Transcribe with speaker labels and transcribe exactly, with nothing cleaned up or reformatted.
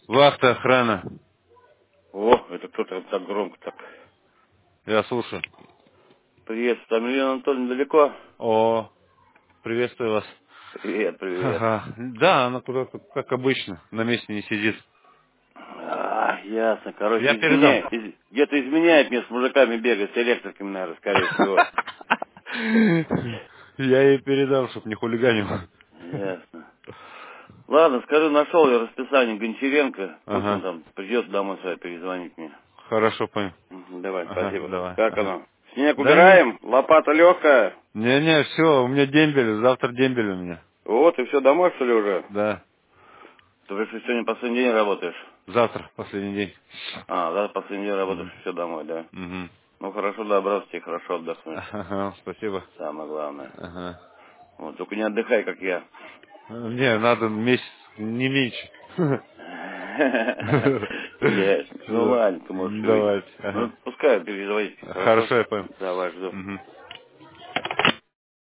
Speaker 1: Вахта, охрана.
Speaker 2: О, это кто-то так громко так.
Speaker 1: Я слушаю.
Speaker 2: Привет, там Елена Анатольевна далеко?
Speaker 1: О, приветствую вас.
Speaker 2: Привет, привет.
Speaker 1: Ага. Да, она куда-то, как обычно, на месте не сидит.
Speaker 2: А, ясно. Короче,
Speaker 1: Я передам.
Speaker 2: изменяет. из- Где-то изменяет мне с мужиками бегать, с электриками, наверное, скорее всего.
Speaker 1: Я ей передам, чтоб не хулиганил.
Speaker 2: Ясно. Ладно, скажи, нашел я расписание Гончаренко. Пусть он
Speaker 1: Ага.
Speaker 2: там придет домой сюда, перезвонит мне.
Speaker 1: Хорошо, понял.
Speaker 2: Мгм, давай,
Speaker 1: Ага,
Speaker 2: спасибо.
Speaker 1: давай.
Speaker 2: Как
Speaker 1: Ага.
Speaker 2: оно? Снег
Speaker 1: Да не,
Speaker 2: убираем? Лопата легкая?
Speaker 1: не-не, все, у меня дембель, завтра дембель у меня.
Speaker 2: Вот, и все, домой, что ли, уже?
Speaker 1: Да,
Speaker 2: Ты говоришь, что сегодня последний день работаешь?
Speaker 1: завтра, последний день.
Speaker 2: А, да, последний день работаешь,
Speaker 1: Мгм.
Speaker 2: все домой, да?
Speaker 1: Мгм.
Speaker 2: Ну, хорошо добраться, тебе хорошо отдохнуть.
Speaker 1: Ага, спасибо.
Speaker 2: Самое главное.
Speaker 1: Ага.
Speaker 2: Вот, только не отдыхай, как я.
Speaker 1: Не, надо месяц, не меньше.
Speaker 2: Ясно. Ну,
Speaker 1: Да.
Speaker 2: ладненько, можешь и выйти.
Speaker 1: Давайте.
Speaker 2: Ну,
Speaker 1: Ага.
Speaker 2: пускай перезвоните, хорошо?
Speaker 1: Хорошо, я понял.
Speaker 2: Давай, жду.
Speaker 1: Мгм.